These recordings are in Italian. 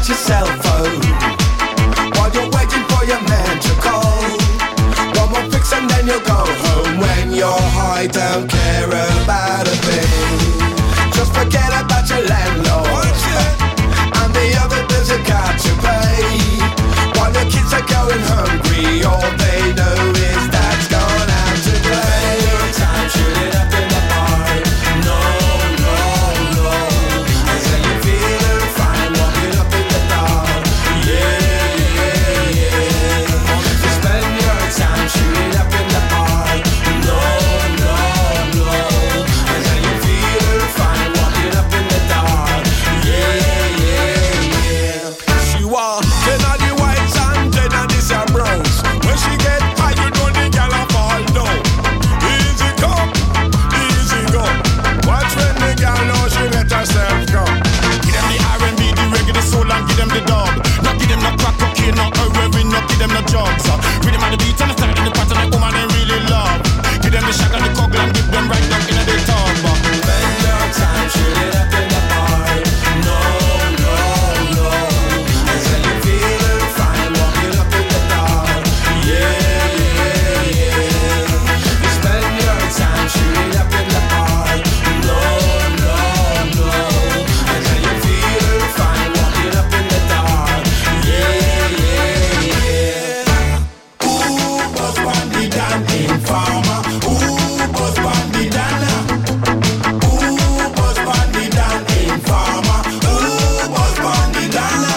your cell phone while you're waiting for your man to call. One more fix and then you'll go home. When you're high, don't care about a thing. Just forget about your landlord and the other bills you got to pay. While your kids are going hungry, all they know is dad's gone out to play. Your time, shoot it up in the bar. No, no, no. And say you're feeling fine, walk it up in the dark. Yeah, yeah, yeah. You spend your time, shoot it up in the bar. No, no, no. And say you're feeling fine, walk it up in the dark. Yeah, yeah, yeah. She walk in on the whites and then on this her browns. When she get high, you know the gal a fall down. Easy come, easy go. Watch when the gal know she let herself go. Give them the R&B, the reggae, the soul and give them the dub. Not give them no crack cocaine, no heroin, not give them no drugs. Read them on the beat and the style and the pattern like woman they really love. Give them the shag and the cock and give them right down in the tub. Spend your time, shoot it up in the bar. No, no, no. And say you're feeling fine, walk it up in the dark. Yeah, yeah, yeah. You spend your time, shoot it up in the bar. No, no, no. And say you're feeling fine, walk it up in the dark. Yeah, yeah, yeah. Ooh, buzz bandy dan informer. Ooh, buzz bandy dana. Ooh, buzz bandy dan informer. Ooh, buzz bandy dana.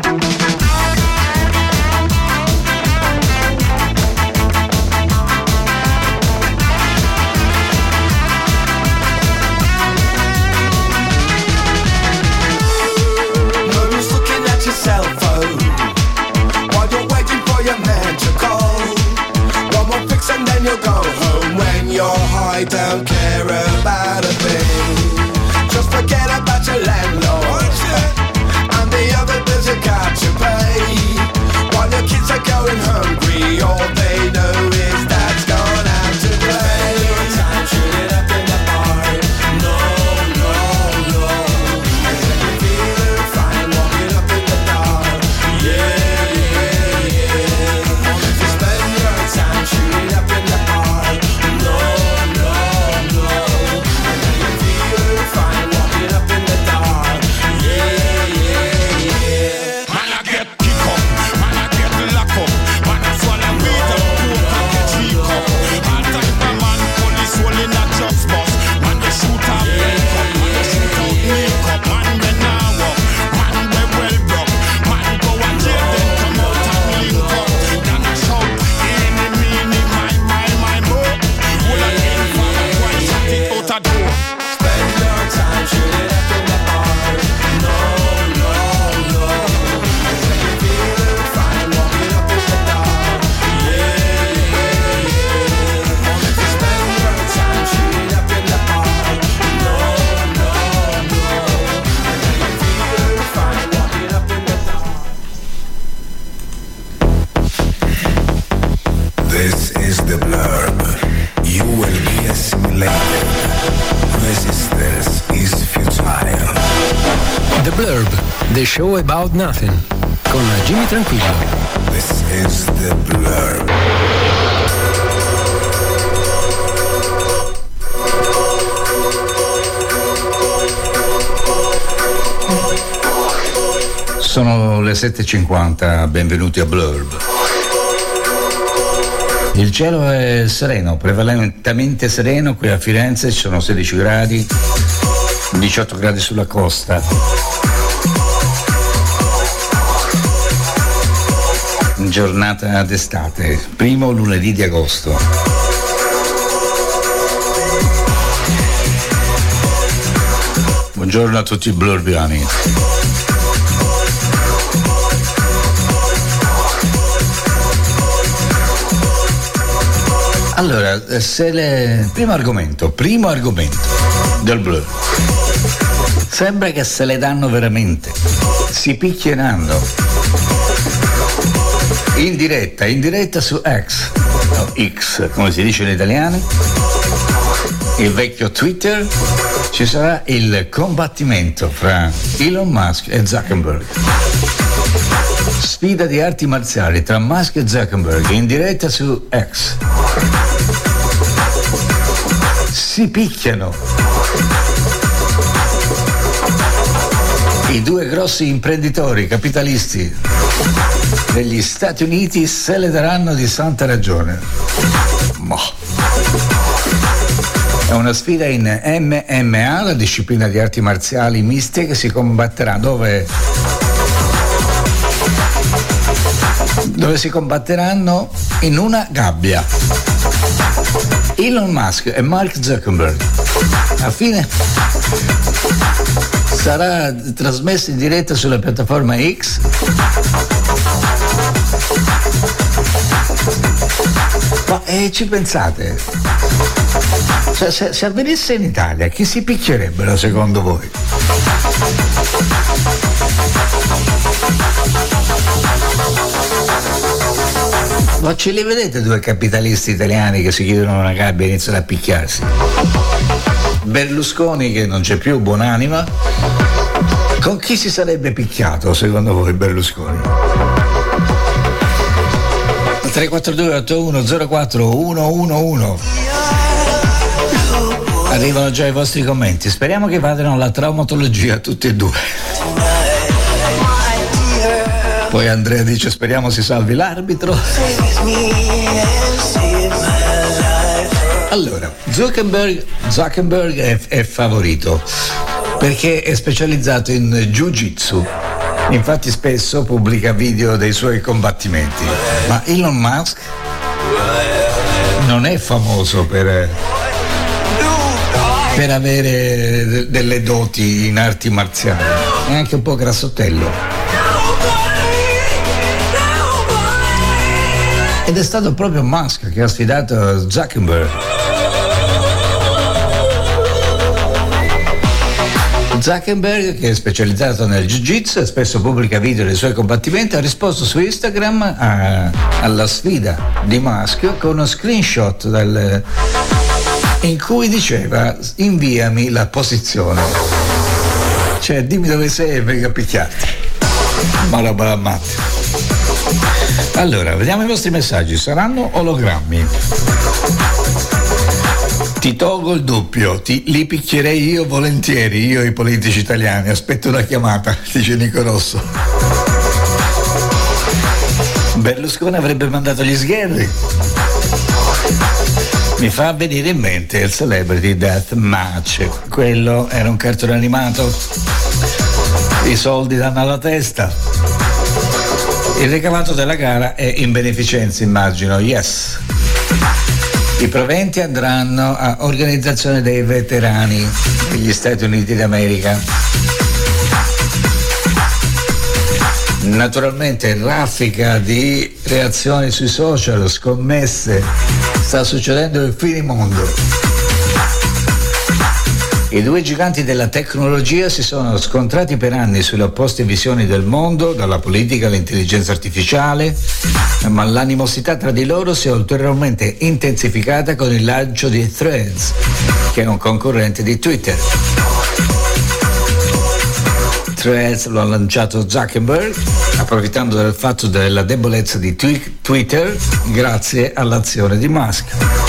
No use looking at your cell phone while you're waiting for your man to call. One more fix and then you'll go home. When you're high, don't care about a thing. Just forget about your landlord and the other bills you got to pay. While your kids are going hungry, all they know is dad's gone out to play. Your time, shoot it up in the bar. No, no, no. And say you're feeling fine, walk it up in the dark. Yeah, yeah, yeah. You spend your time, shoot it up in the bar. No, no, no. And say you're feeling fine, walk it up in the dark. Yeah, yeah, yeah. Man, I get kick up, man, I get lock up, man, I swallow weed and coke and get weak up. All type of man, police rolling a drugs bus. Man, they shoot out make up, man, they shoot out makeup. Man, they now walk, man, they well broke. Man, go and jail, then come out and link up. Then I shout, any, meeny, my, mo. All I came for, why shut it out a door. Spend your time, shoot it up in the bar. No, no, no. And say you're feeling fine, walk it up in the dark. Yeah, yeah, yeah. You spend your time, shoot it up in the bar. No, no, no. And say you're feeling fine, walk it up in the dark. This is the blurb. You will be assimilated. Resistance is futile. The Blurb, the show about nothing, con Jimmy Tranquillo. This is the blurb. Sono le 7:50, benvenuti a Blurb. Il cielo è sereno, prevalentemente sereno, qui a Firenze ci sono 16 gradi, 18 gradi sulla costa. Giornata d'estate, primo lunedì di agosto. Buongiorno a tutti i blurbiani. Allora, primo argomento del Blur. Sembra che se le danno veramente, si picchieranno. In diretta su X, o X come si dice in italiano, il vecchio Twitter, ci sarà il combattimento fra Elon Musk e Zuckerberg. Sfida di arti marziali tra Musk e Zuckerberg in diretta su X. Si picchiano. I due grossi imprenditori capitalisti degli Stati Uniti se le daranno di santa ragione. È una sfida in MMA, la disciplina di arti marziali miste che si combatterà dove si combatteranno in una gabbia. Elon Musk e Mark Zuckerberg. Alla fine sarà trasmesso in diretta sulla piattaforma X. Ma ci pensate? Cioè, se avvenisse in Italia, chi si picchierebbero secondo voi? Ma ce li vedete due capitalisti italiani che si chiudono una gabbia e iniziano a picchiarsi? Berlusconi, che non c'è più, buonanima. Con chi si sarebbe picchiato secondo voi Berlusconi? 342 81 04 111. Arrivano già i vostri commenti, speriamo che vadano alla traumatologia tutti e due. Poi Andrea dice speriamo si salvi l'arbitro. Allora, Zuckerberg è favorito perché è specializzato in Jiu-Jitsu, infatti spesso pubblica video dei suoi combattimenti. Ma Elon Musk non è famoso per avere delle doti in arti marziali, è anche un po' grassottello. Ed è stato proprio Musk che ha sfidato Zuckerberg. Zuckerberg, che è specializzato nel Jiu-Jitsu e spesso pubblica video dei suoi combattimenti, ha risposto su Instagram alla sfida di Musk con uno screenshot in cui diceva inviami la posizione, cioè dimmi dove sei e vengo a picchiarti. Ma roba da matti. Allora, vediamo i vostri messaggi, saranno ologrammi. Ti tolgo il doppio, li picchierei io volentieri, io i politici italiani, aspetto una chiamata, dice Nico Rosso. Berlusconi avrebbe mandato gli sgherri. Mi fa venire in mente il Celebrity Death Match, quello era un cartone animato, i soldi danno alla testa. Il ricavato della gara è in beneficenza, immagino, yes. I proventi andranno a organizzazione dei veterani degli Stati Uniti d'America. Naturalmente raffica di reazioni sui social, scommesse, sta succedendo il finimondo. I due giganti della tecnologia si sono scontrati per anni sulle opposte visioni del mondo, dalla politica all'intelligenza artificiale, ma l'animosità tra di loro si è ulteriormente intensificata con il lancio di Threads, che è un concorrente di Twitter. Threads lo ha lanciato Zuckerberg, approfittando del fatto della debolezza di Twitter grazie all'azione di Musk.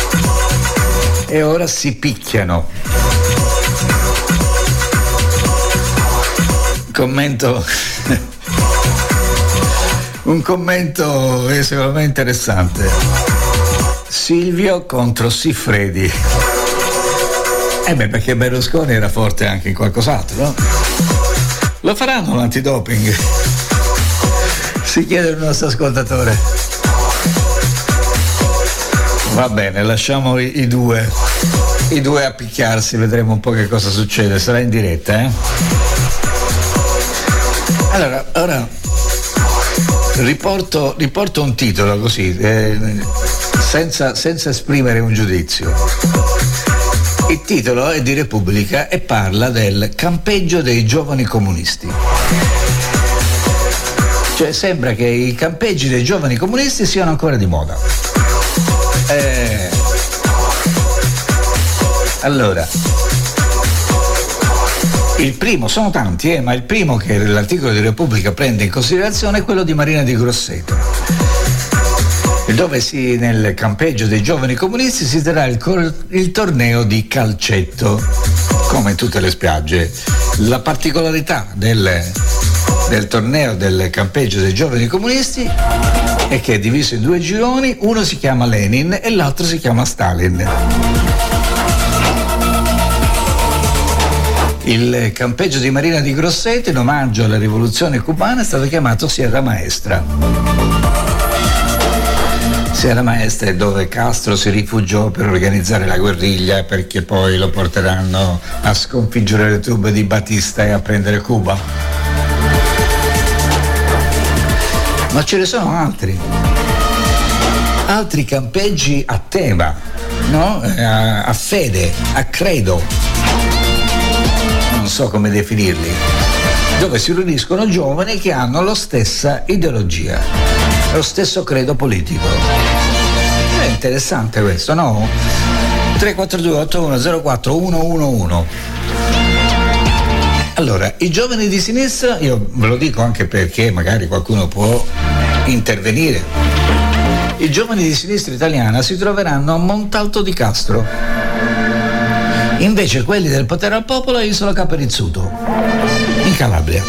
E ora si picchiano. Un commento secondo me interessante. Silvio contro Siffredi. Perché Berlusconi era forte anche in qualcos'altro, no? Lo faranno l'antidoping? Si chiede il nostro ascoltatore. Va bene, lasciamo i due a picchiarsi, vedremo un po' che cosa succede, sarà in diretta, Allora, ora riporto un titolo così, senza esprimere un giudizio. Il titolo è di Repubblica e parla del campeggio dei giovani comunisti. Cioè sembra che i campeggi dei giovani comunisti siano ancora di moda. Allora, Il primo, sono tanti, ma il primo che l'articolo di Repubblica prende in considerazione è quello di Marina di Grosseto, dove nel campeggio dei giovani comunisti si terrà il torneo di calcetto, come in tutte le spiagge. La particolarità del torneo del campeggio dei giovani comunisti è che è diviso in 2 gironi, uno si chiama Lenin e l'altro si chiama Stalin. Il campeggio di Marina di Grosseto, in omaggio alla rivoluzione cubana, è stato chiamato Sierra Maestra. Sierra Maestra è dove Castro si rifugiò per organizzare la guerriglia, perché poi lo porteranno a sconfiggere le truppe di Batista e a prendere Cuba. Ma ce ne sono altri campeggi a tema, no? A fede, a credo, non so come definirli, dove si riuniscono giovani che hanno la stessa ideologia, lo stesso credo politico. È interessante questo, no? 342-8104-111. Allora, i giovani di sinistra, io ve lo dico anche perché magari qualcuno può intervenire, i giovani di sinistra italiana si troveranno a Montalto di Castro, invece quelli del potere al popolo a Isola Caperizzuto, in Calabria.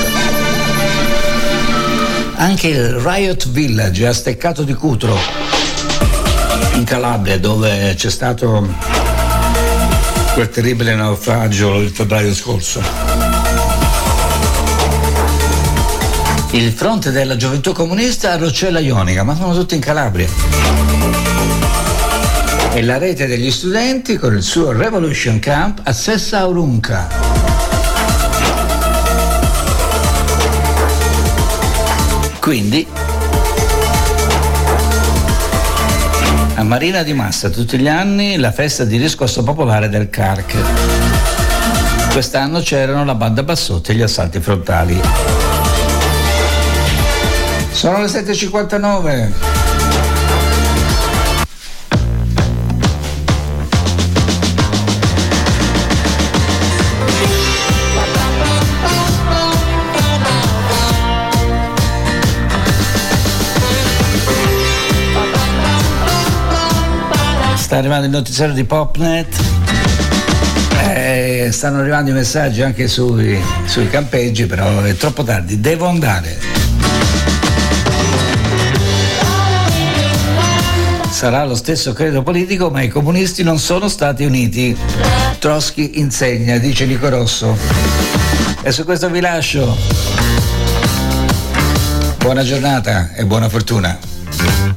Anche il Riot Village a Steccato di Cutro, in Calabria, dove c'è stato quel terribile naufragio il febbraio scorso. Il fronte della gioventù comunista a Roccella Ionica, ma sono tutti in Calabria. E la rete degli studenti con il suo Revolution Camp a Sessa Aurunca. Quindi a Marina di Massa tutti gli anni la festa di riscosso popolare del CARC. Quest'anno c'erano la banda bassotti e gli assalti frontali. Sono le 7:59. Sta arrivando il notiziario di Popnet, stanno arrivando i messaggi anche sui campeggi, però è troppo tardi, devo andare. Sarà lo stesso credo politico, ma i comunisti non sono stati uniti. Trotsky insegna, dice Nico Rosso. E su questo vi lascio. Buona giornata e buona fortuna.